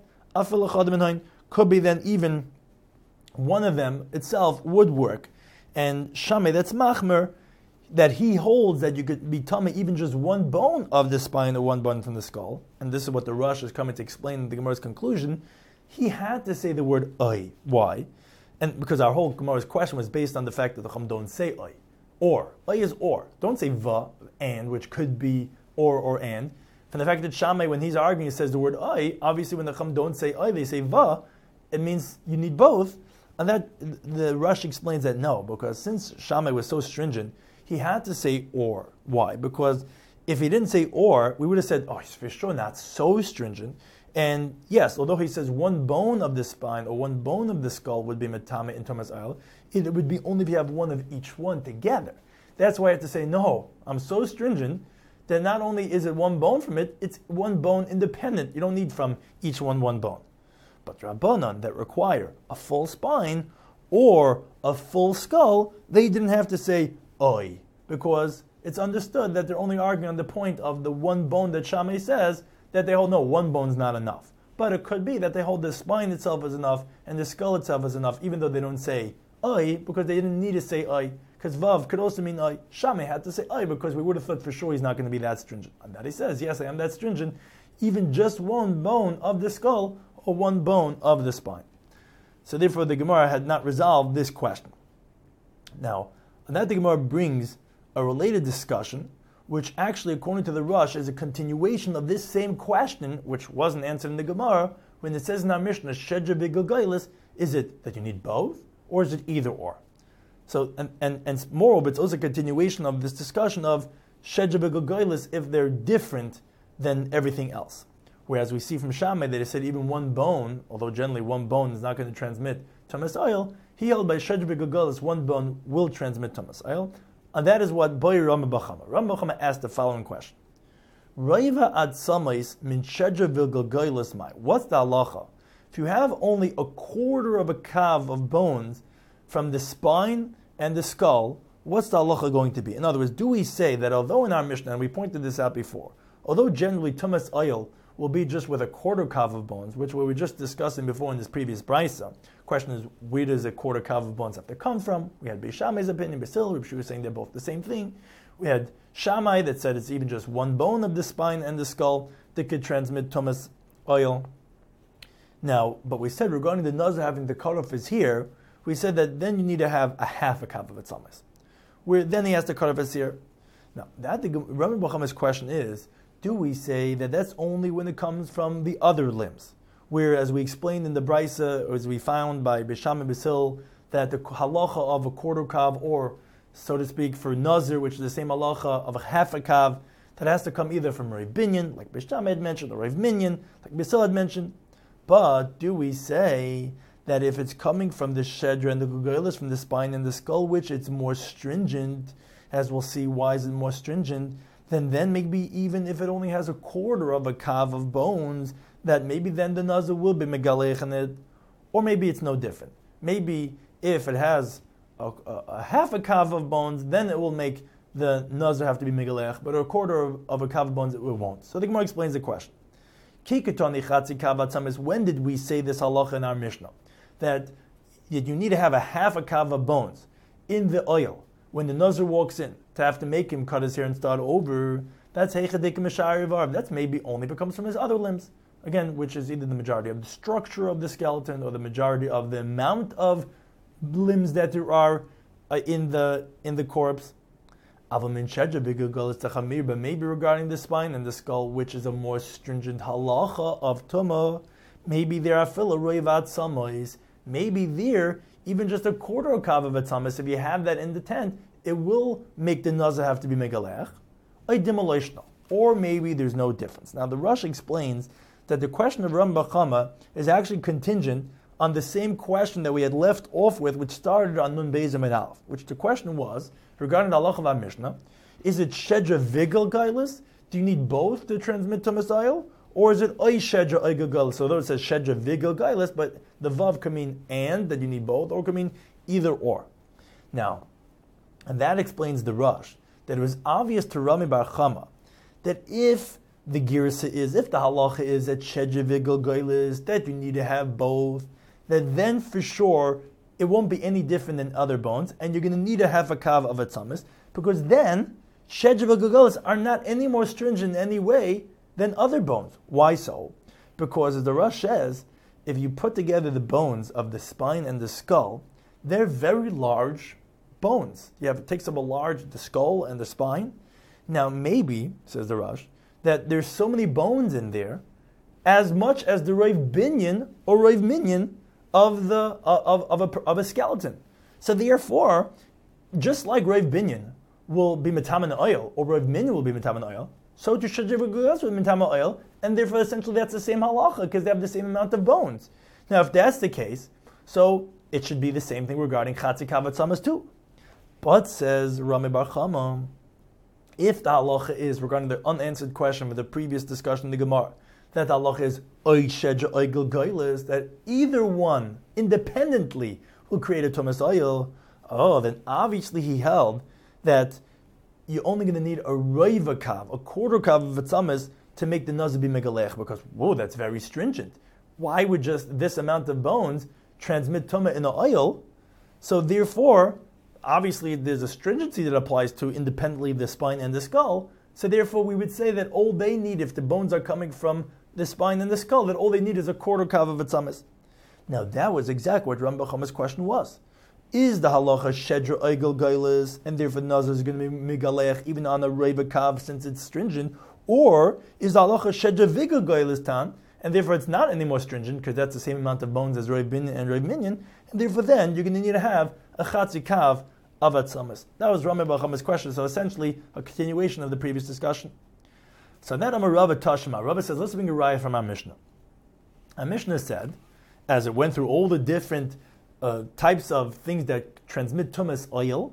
could be then even one of them itself would work. And Shammai, that's machmer, that he holds that you could be tummy even just one bone of the spine or one bone from the skull. And this is what the Rosh is coming to explain in the Gemara's conclusion. He had to say the word ay. Why? And because our whole Gemara's question was based on the fact that the Chum don't say ay. Or. Ay is or. Don't say va, and, which could be or or and. From the fact that Shammai, when he's arguing, he says the word ay, obviously when the Chum don't say ay, they say va, it means you need both. And that the Rush explains that no, because since Shammai was so stringent, he had to say or. Why? Because if he didn't say or, we would have said, oh, he's for sure not so stringent. And yes, although he says one bone of the spine or one bone of the skull would be metame in Tumas Oil, it would be only if you have one of each one together. That's why I have to say, no, I'm so stringent that not only is it one bone from it, it's one bone independent. You don't need from each one one bone. But Rabbanan that require a full spine or a full skull, they didn't have to say oi, because it's understood that they're only arguing on the point of the one bone that Shammai says, that they hold, no, one bone's not enough. But it could be that they hold the spine itself is enough and the skull itself is enough, even though they don't say ay, because they didn't need to say ay, because vav could also mean ay. Shammai had to say ay, because we would have thought for sure he's not going to be that stringent. And that he says, yes, I am that stringent, even just one bone of the skull or one bone of the spine. So therefore the Gemara had not resolved this question. Now, and that the Gemara brings a related discussion, which actually, according to the Rush, is a continuation of this same question, which wasn't answered in the Gemara, when it says in our Mishnah, Shedra v'Gilgailis, is it that you need both, or is it either or? So, and, and, and moreover, it's also a continuation of this discussion of Shedra v'Gilgailis if they're different than everything else. Whereas we see from Shammai that he said even one bone, although generally one bone is not going to transmit Tumas Oil, he held by Shedra v'Gilgailis, one bone will transmit Tumas Oil. And that is what Boy Rama Bachama. Rama Bachama asked the following question. Raiva ad samais min shedra v'gilgailis mai. What's the halacha? If you have only a quarter of a kav of bones from the spine and the skull, what's the halacha going to be? In other words, do we say that although in our Mishnah, and we pointed this out before, although generally Tumas Oil will be just with a quarter kav of bones, which we were just discussing before in this previous brisa. Question is, where does a quarter kav of bones have to come from? We had Beis Shammai's opinion, Basil, Reb Shua saying they're both the same thing. We had Shammai that said it's even just one bone of the spine and the skull that could transmit Tumas Oil. Now, but we said regarding the nazar having the cutoff is here, we said that then you need to have a half a kav of atzamas. Where then he has the cutoff is here. Now, that the Rami Bachama's question is, do we say that that's only when it comes from the other limbs? Where, as we explained in the Brisa, or as we found by Beis Shammai Basil, that the halacha of a quarter kav, or so to speak, for nazir, which is the same halacha of a half a kav, that has to come either from Rav Binyan, like Beis Shammai had mentioned, or Rav Minyan, like Basil had mentioned. But do we say that if it's coming from the shedra and the gilgailis, from the spine and the skull, which it's more stringent, as we'll see why is it more stringent, then then maybe even if it only has a quarter of a kav of bones, that maybe then the nazar will be megalech in it, or maybe it's no different. Maybe if it has a, a, a half a kav of bones, then it will make the nazar have to be megalech, but a quarter of, of a kav of bones it won't. So the Gemara explains the question. When did we say this halacha in our Mishnah? That you need to have a half a kav of bones in the oil when the nazar walks in, to have to make him cut his hair and start over. That's heichadik mishari varv. That's maybe only if it comes from his other limbs. Again, which is either the majority of the structure of the skeleton or the majority of the amount of limbs that there are uh, in the in the corpse. But maybe regarding the spine and the skull, which is a more stringent halacha of tumah, maybe there are fila roivat samois. Maybe there, even just a quarter of kav of atzamis, if you have that in the tent, it will make the nazar have to be megalech. Or maybe there's no difference. Now the Rosh explains that the question of Ram Bachama is actually contingent on the same question that we had left off with, which started on Nun Beis Amid Aleph, which the question was, regarding the halacha of our Mishnah, is it Shedra Vigel Gailis? Do you need both to transmit Tumas Oil? Or is it Oy Shedra Oy Gailis? So though it says Shedra Vigel Gailis, but the Vav can mean and, that you need both, or can mean either or. Now, and that explains the Rosh, that it was obvious to Rami Bar Chama that if the girsa is, if the halacha is that Shedra Vigel Gailis, that you need to have both, that then for sure it won't be any different than other bones, and you're going to need to have a kav of a tzamis, because then Shedra Vigel Gailis are not any more stringent in any way than other bones. Why so? Because as the Rosh says, if you put together the bones of the spine and the skull, they're very large bones. You have, it takes up a large, the skull and the spine. Now maybe, says the Rosh, that there's so many bones in there, as much as the Rav Binyan or Rav Minyan of the of of a, of a skeleton. So therefore, just like Rav Binyan will be metaman oil, or Rav Minyan will be metaman oil, so to Shedra Vigel Gailis will be metaman oil, and therefore essentially that's the same halacha because they have the same amount of bones. Now, if that's the case, so it should be the same thing regarding Chatzi Kav Atzamas too. But says Rami Bar Chama, if the halacha is regarding the unanswered question with the previous discussion in the Gemara, that the halacha is Oy Shedra Oy Gailis, that either one independently will create a Tumas Oil, oh, then obviously he held that you're only going to need a roiva kav, a quarter kav of atzamis, to make the nazar be megalech, because, whoa, that's very stringent. Why would just this amount of bones transmit tumah in the oil? So therefore, obviously there's a stringency that applies to independently the spine and the skull, so therefore we would say that all they need, if the bones are coming from the spine and the skull, that all they need is a quarter kav of atzamis. Now that was exactly what Ram Bachama's question was. Is the halacha Shedra Oigel Gailis, and therefore nazar is going to be migalech even on a Reva Kav since it's stringent, or is the halacha Shedra Vigel Gailis tan, and therefore it's not any more stringent because that's the same amount of bones as Rav Binyan and Rav Minyan, and therefore then you're going to need to have a Chatzi Kav of Atzamas. That was Rami Bar Chama's question, so essentially a continuation of the previous discussion. So then Amar Rava Tashma. Rava says, let's bring a raya from our Mishnah. Our Mishnah said, as it went through all the different Uh, types of things that transmit tumas oil,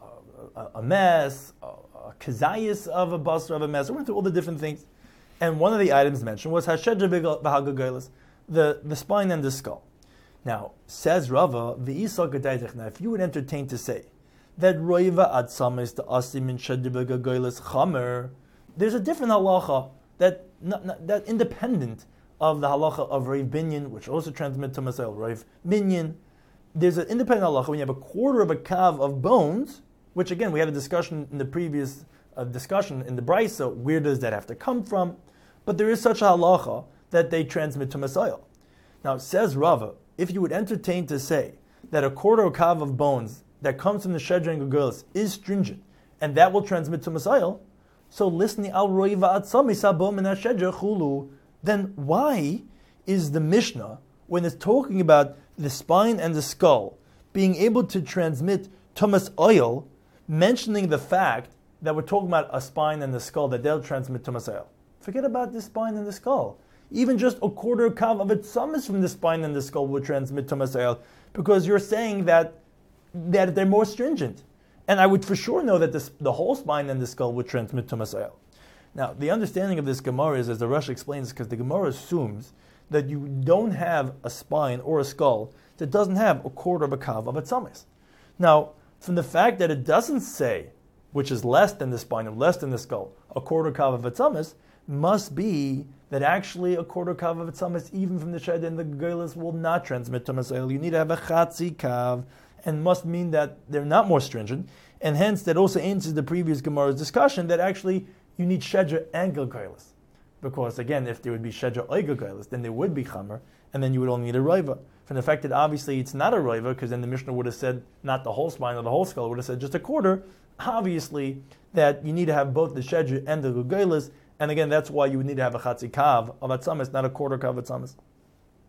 uh, a, a mess, a, a kazayas of a basra of a mess. We went through all the different things, and one of the items mentioned was hashedra b'hagagailas, the the spine and the skull. Now says Rava v'isal gedaytich. Now, if you would entertain to say that roiva atzamis the asim in shedra b'hagagailas chamer, there's a different halacha that not, not, that independent of the halacha of Rav Binyan, which also transmit tumas oil. Rav Minyan. There's an independent halacha when you have a quarter of a kav of bones, which again we had a discussion in the previous uh, discussion in the Brisa. Where does that have to come from? But there is such a halacha that they transmit tumas oil. Now it says Rava, if you would entertain to say that a quarter of a kav of bones that comes from the Shedra and Gailis is stringent, and that will transmit tumas oil, so listening al roiva atzami sabom and Shedra chulu, then why is the Mishnah, when it's talking about the spine and the skull being able to transmit tumas oil, mentioning the fact that we're talking about a spine and the skull, that they'll transmit tumas oil? Forget about the spine and the skull. Even just a quarter kav of atzamis from the spine and the skull will transmit tumas oil, because you're saying that that they're more stringent. And I would for sure know that this, the whole spine and the skull would transmit tumas oil. Now, the understanding of this Gemara is, as the Rosh explains, because the Gemara assumes that you don't have a spine or a skull that doesn't have a quarter of a kav of atzamis. Now, from the fact that it doesn't say, which is less than the spine and less than the skull, a quarter kav of atzamis, must be that actually a quarter kav of atzamis, even from the Shedra and the Gailis, will not transmit tumas oil. You need to have a chatzi kav, and must mean that they're not more stringent, and hence that also answers the previous Gemara's discussion that actually you need Shedra and Gailis. Because again, if there would be Shedra Oigel Gailis, then there would be Chamer, and then you would only need a Roiva. From the fact that obviously it's not a Roiva, because then the Mishnah would have said not the whole spine or the whole skull, it would have said just a quarter, obviously that you need to have both the Shedra and the Gailis, and again, that's why you would need to have a Chatzi Kav of Atzamis, not a quarter Kav of Atzamis.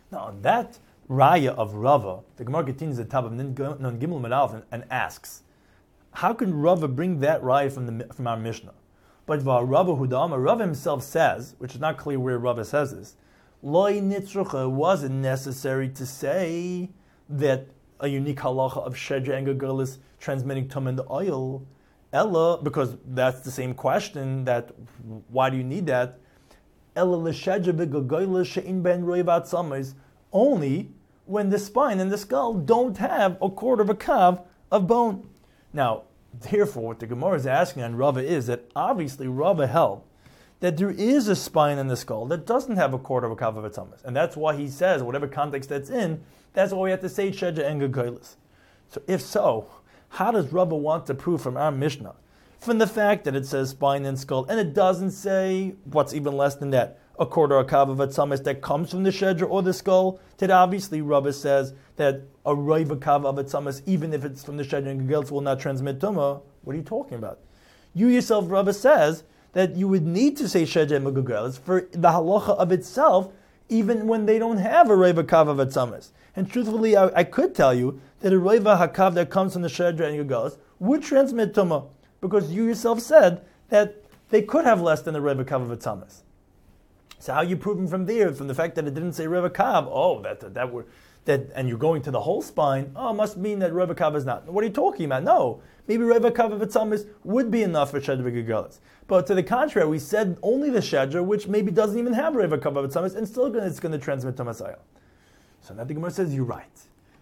Now, on that raya of Rava, the Gemara continues the top of Non Gimel Medalef and, and asks, how can Rava bring that raya from the from our Mishnah? But Rava Hudama, Rava himself says, which is not clear where Rava says this, Loi nitzrucha, wasn't necessary to say that a unique halacha of shedra and gagulis transmitting tum in the oil, Ella, because that's the same question, that why do you need that? Ella l'shedra v'gagulis she'in ben roivat summers, only when the spine and the skull don't have a quarter of a kav of bone. Now, therefore, what the Gemara is asking on Rava is that obviously Rava held that there is a spine in the skull that doesn't have a quarter of a kav of atzamas. And that's why he says, whatever context that's in, that's why we have to say shedra and gagulis. So if so, how does Rava want to prove from our Mishnah? From the fact that it says spine and skull, and it doesn't say what's even less than that, a quarter of a kav of atzamas that comes from the shedra or the skull, that obviously Rava says that a roiv kav of atzamas, even if it's from the shedra and gagulis, will not transmit tumah. What are you talking about? You yourself, Rava says, that you would need to say shedra and gagulis for the halacha of itself, even when they don't have a roiv kav of atzamas. And truthfully, I, I could tell you that a roiv hakav that comes from the shedra and gagulis would transmit tumah, because you yourself said that they could have less than a roiv kav of atzamas. So how are you proving from there, from the fact that it didn't say roiv kav? Oh, that that, that were that, and you're going to the whole spine. Oh, must mean that roiv kav is not. What are you talking about? No, maybe roiv kav of atzamas would be enough for shedra gagulis. But to the contrary, we said only the shedra, which maybe doesn't even have roiv kav of atzamas, and still gonna, it's going to transmit tumas ayil. So now the Gemara says you're right,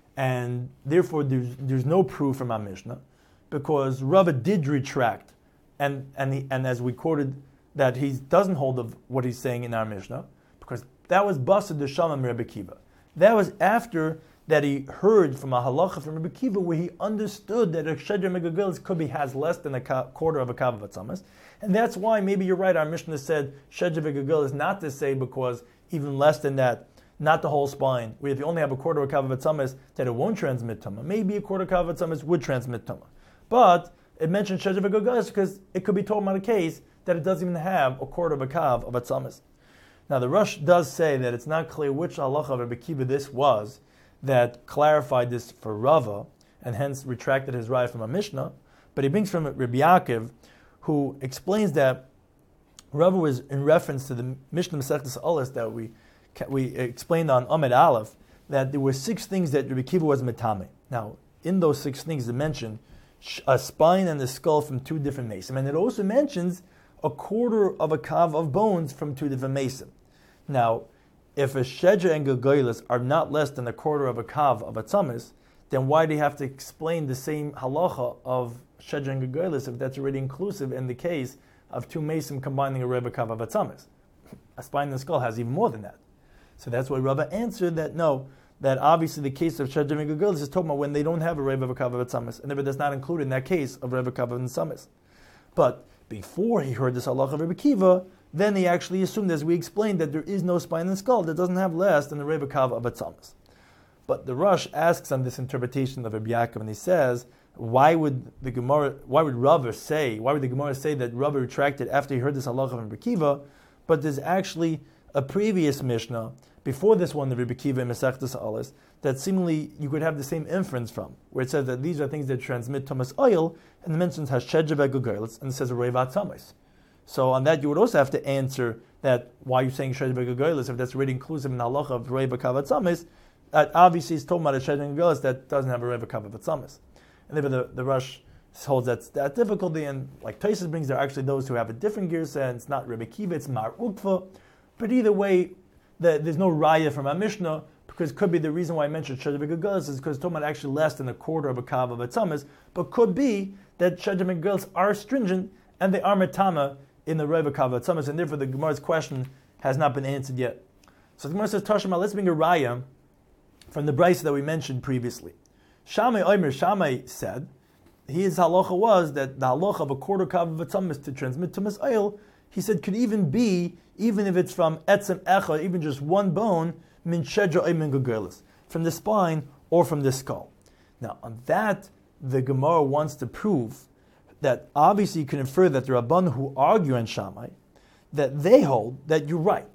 and therefore there's there's no proof from our Mishnah, because Rava did retract, and and he, and as we quoted, that he doesn't hold of what he's saying in our Mishnah, because that was Basad Deshamam Rebbe Kiva. That was after that he heard from a halacha from Rebbe Kiva, where he understood that a shedra megagilis could be has less than a quarter of a kav of atzamas, and that's why maybe you're right. Our Mishnah said shedra megagilis not to say, because even less than that, not the whole spine, where if you only have a quarter of a kav of atzamas, that it won't transmit tumah. Maybe a quarter of a kav of atzamas would transmit tumah, but it mentioned shedra megagilis because it could be talking about a case that it doesn't even have a quarter of a kav of atzamas. Now the Rush does say that it's not clear which halacha of Rebbe Kiva this was that clarified this for Rava, and hence retracted his raya from a Mishnah, but he brings from Rabbi Yaakov, who explains that Rava was in reference to the Mishnah Masechtas Olas that we we explained on Amid Aleph, that there were six things that Rebbe Kiva was metame. Now, in those six things, it mentioned a spine and a skull from two different mesim, and it also mentions a quarter of a kav of bones from two different mesim. Now, if a shedra and gagulis are not less than a quarter of a kav of atzamas, then why do you have to explain the same halacha of shedra and gagulis if that's already inclusive in the case of two mesim combining a reva kav of atzamas? A spine and a skull has even more than that. So that's why Rava answered that no, that obviously the case of shedra and gagulis is talking about when they don't have a reva kav of atzamas, and if it does not include in that case of reva kav of atzamas. But before he heard this halacha of Rebbe Kiva, then he actually assumed, as we explained, that there is no spine and skull that doesn't have less than the reva kav of atzamas. But the Rush asks on this interpretation of Rabbi Yaakov, and he says, why would the Gemara, why would Rava say, why would the Gemara say that Rava retracted after he heard this halacha of Rebbe Kiva? But there's actually a previous Mishnah before this one, the Rebbe Kiva in Masechtas Olas, that seemingly you could have the same inference from, where it says that these are things that transmit tumas oil, and it mentions hashedja v'gagulis, and it says reivat tamas. So on that, you would also have to answer that why you're saying shedja v'gagulis if that's already inclusive in the halacha of reiva kavat tamas. Uh, obviously, it's talking about a shedja v'gagulis that doesn't have a reiva kavat tamas. And then the the Rush holds that's that difficulty, and like Tosfos brings, there are actually those who have a different girsa, and it's not Rebbe Kiva, it's Mar Ukva. But either way, the, there's no raya from our Mishnah, because it could be the reason why I mentioned shedra v'gagulis is because it's talking about actually less than a quarter of a kav of atzamas, but could be that shedra v'gagulis are stringent and they are metama in the reva kav of atzamas, and therefore the Gemara's question has not been answered yet. So the Gemara says, Tashma, let's bring a raya from the brayso that we mentioned previously. Shammai Omer, Shammai said, his halacha was that the halacha of a quarter kav of atzamas to transmit tumas oil, he said, could even be, even if it's from etzem echa, even just one bone, min shedra min gagulis, from the spine or from the skull. Now, on that, the Gemara wants to prove that obviously you can infer that the Rabban who argue on Shammai, that they hold that you're right,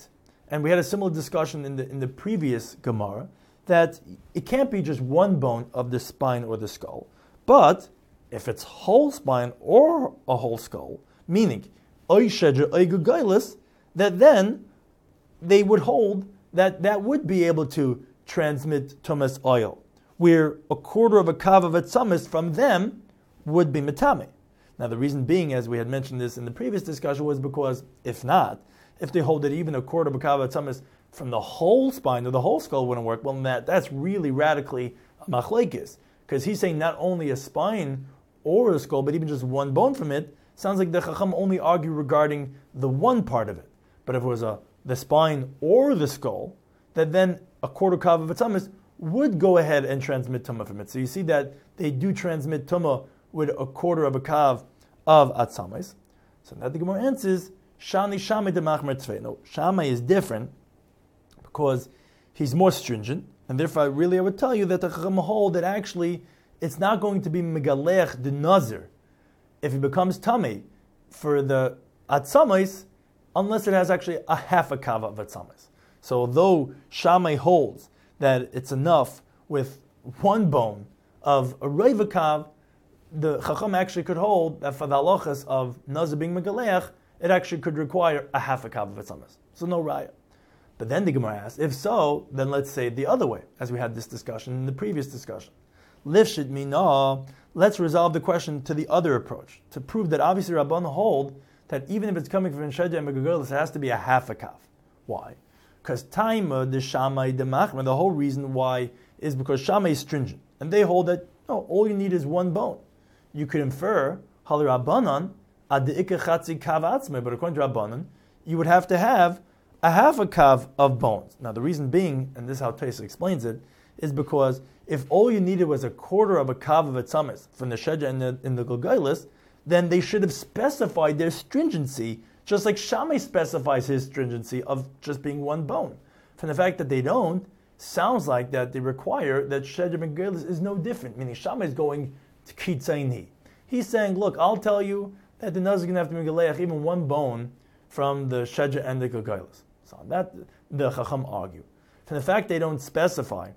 and we had a similar discussion in the in the previous Gemara, that it can't be just one bone of the spine or the skull, but if it's whole spine or a whole skull, meaning oy shedra oy gugailis, that then they would hold that that would be able to transmit tumas oil, where a quarter of a kav of atzamis from them would be metame. Now the reason being, as we had mentioned this in the previous discussion, was because if not, if they hold that even a quarter of a kav of atzamis from the whole spine or the whole skull wouldn't work, well, that that's really radically a machlekes, because he's saying not only a spine or a skull, but even just one bone from it. Sounds like the Chacham only argue regarding the one part of it. But if it was a the spine or the skull, that then a quarter kav of atzamis would go ahead and transmit tumah from it. So you see that they do transmit tumah with a quarter of a kav of atzamis. So now the Gemara answers, Shani Shammai de Machmer Tzvei. No, Shammai is different because he's more stringent, and therefore really I would tell you that the Chacham hold that actually it's not going to be megalech the nazir if he becomes tummy for the atzamis, unless it has actually a half a kav of atzamis. So although Shammai holds that it's enough with one bone of a reiva kav, the Chacham actually could hold that for the halachas of nazir being megalech, it actually could require a half a kav of atzamis. So no raya. But then the Gemara asks, if so, then let's say it the other way, as we had this discussion in the previous discussion. Lifshit mina, let's resolve the question to the other approach, to prove that obviously Rabban hold that even if it's coming from Shedja and Megagelis, it has to be a half a kaf. Why? Because Taima, the Shammai, the Machmer, the whole reason why is because Shammai is stringent. And they hold that, no, all you need is one bone. You could infer, Hal Rabbanan, ad de'ike chatzi kav atzmei, but according to Rabbanan, you would have to have a half a kav of bones. Now the reason being, and this is how Taisa explains it, is because if all you needed was a quarter of a kav of atzamis from the Shedja and the, in the Gilgailis, then they should have specified their stringency, just like Shammai specifies his stringency of just being one bone. From the fact that they don't, sounds like that they require that Shedja and Gilgailis is no different, meaning Shammai is going to kitzaini. He's saying, look, I'll tell you that the Nazir is going to have to make a leach, even one bone from the Shedja and the Gilgailis. So that the Chacham argue. From the fact they don't specify,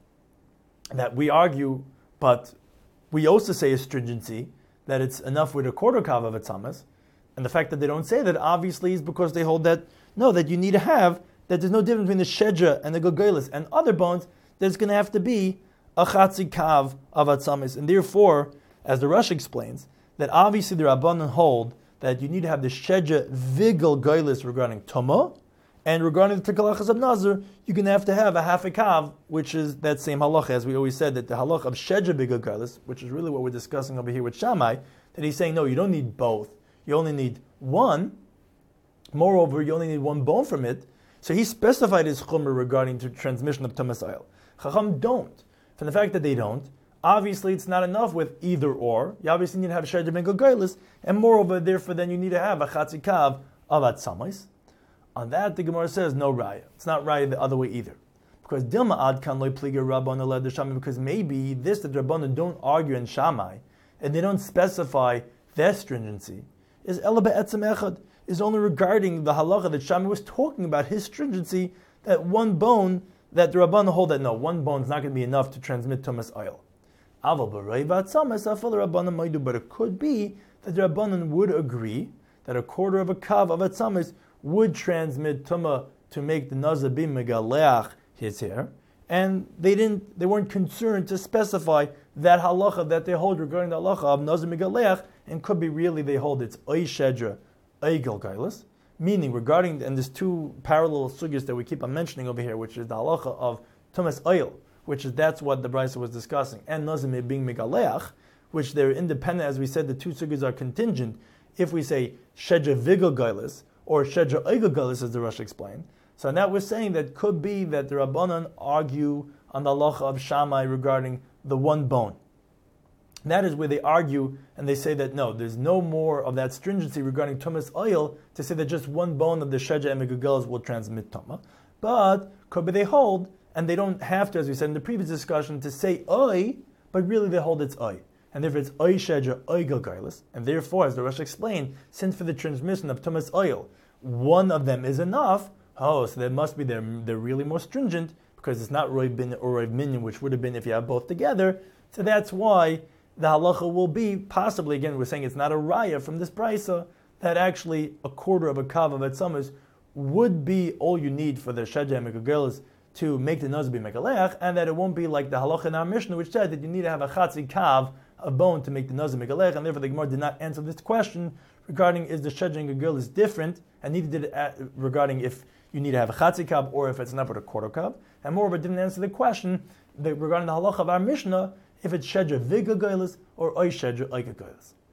that we argue, but we also say a stringency, that it's enough with a quarter kav of atzamas, and the fact that they don't say that obviously is because they hold that, no, that you need to have, that there's no difference between the Shedja and the Gilgailis and other bones, there's going to have to be a chatzi kav of atzamas, and therefore, as the Rosh explains, that obviously the Rabbanan hold that you need to have the Shedja v'Gilgailis regarding Tumah, and regarding the Tikalachas of Nazir, you're going to have to have a half a kav, which is that same halacha, as we always said, that the halacha of Shedja b'Gilgailis, which is really what we're discussing over here with Shammai, that he's saying, no, you don't need both. You only need one. Moreover, you only need one bone from it. So he specified his chumrah regarding the transmission of Tumas Oil. Chacham don't. From the fact that they don't, obviously it's not enough with either or. You obviously need to have Shedja b'Gilgailis, and moreover, therefore, then you need to have a chatzi kav of atzamis. On that, the Gemara says no raya. It's not raya the other way either, because Dilma ad kan loy pliga Rabban aled Shammai. Because maybe this that Rabbanan don't argue in Shammai, and they don't specify their stringency, is ela be'etzem echad, is only regarding the halacha that Shammai was talking about, his stringency, that one bone that the Rabbanan hold that no, one bone is not going to be enough to transmit tumas oil. Aval b'rei v'atzamas afal Rabbanan maidu, but it could be that the Rabbanan would agree that a quarter of a kav of atzamas would transmit tumah to make the nazir be megaleach his hair, and they didn't. They weren't concerned to specify that halacha that they hold regarding the halacha of nazir megaleach, and could be really they hold it's oy shedra, oy gilgailis, meaning regarding, and there's two parallel sugyas that we keep on mentioning over here, which is the halacha of tumas oil, which is that's what the Brisa was discussing, and nazir being megaleach, which they're independent. As we said, the two sugyas are contingent. If we say shedra vigilgailis, or Shedra Oigagalis, as the Rosh explained. So now we're saying that could be that the Rabbanan argue on the halacha of Shammai regarding the one bone. And that is where they argue and they say that no, there's no more of that stringency regarding Tumas oil to say that just one bone of the Shedra and Megagelis will transmit Tumah. But could be they hold, and they don't have to, as we said in the previous discussion, to say Oy, but really they hold it's Oy. And therefore it's oy shedra, oy gilgailis. And therefore, as the Rosh explained, since for the transmission of tumas oil, one of them is enough, Oh, so that must be they're, they're really more stringent because it's not roiv bin or roiv minyan, which would have been if you have both together. So that's why the halacha will be possibly, again, we're saying it's not a raya from this brisa, that actually a quarter of a kav of etzamas would be all you need for the shedja and megagelis to make the nazir be megalech, and that it won't be like the halacha in our Mishnah, which said that you need to have a chatzi kav, a bone, to make the nazir megalech, and therefore the Gemara did not answer this question regarding is the shedja and gegelis different, and neither did it regarding if you need to have a chatzi kav or if it's not but a quarter kav, and moreover didn't answer the question that regarding the halacha of our Mishnah, if it's shedja vigagelis or oy shedja oikagelis.